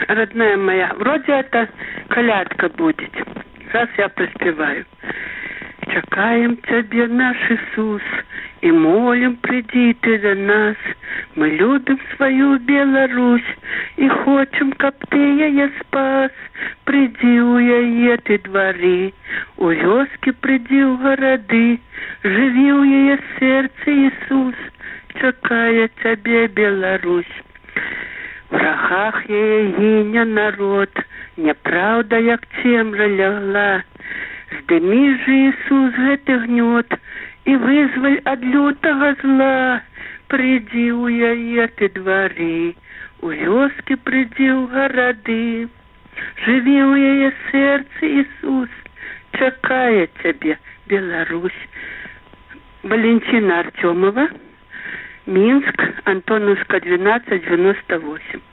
родная моя, вроде это колядка будет. Сейчас я проспеваю. Чакаем Тебе, наш Иисус, и молим, приди Ты до нас. Мы любим свою Беларусь и хочем, каб Ты яе спас. Приди у яе Ты дворы, у вёскі приди у городы. Живи у яе сердце, Иисус, чакае Тебе Беларусь. В врагах яе гиня народ, няправда, як цемра лягла. Здымі же, Иисус, гэты гнёт и вызволь от лютого зла. Приди у яе Ты дворы, у вёскі приди у городы. Живи у яе сердце, Иисус, чакае Тебе Беларусь. Валентина Артемова, Минск, Антоновска, 12, 98.